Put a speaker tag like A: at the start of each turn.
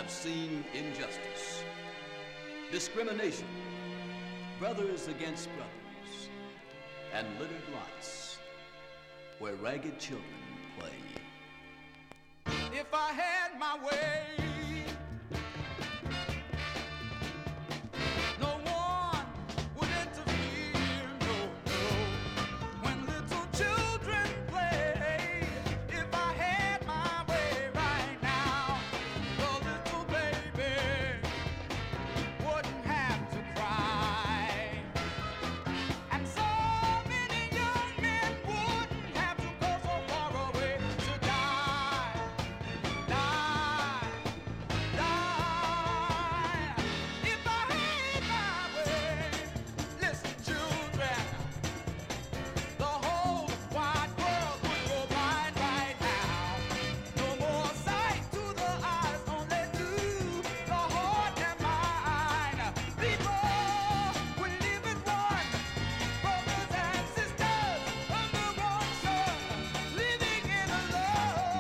A: have seen injustice, discrimination, brothers against brothers, and littered lots where ragged children play.
B: If I had my way,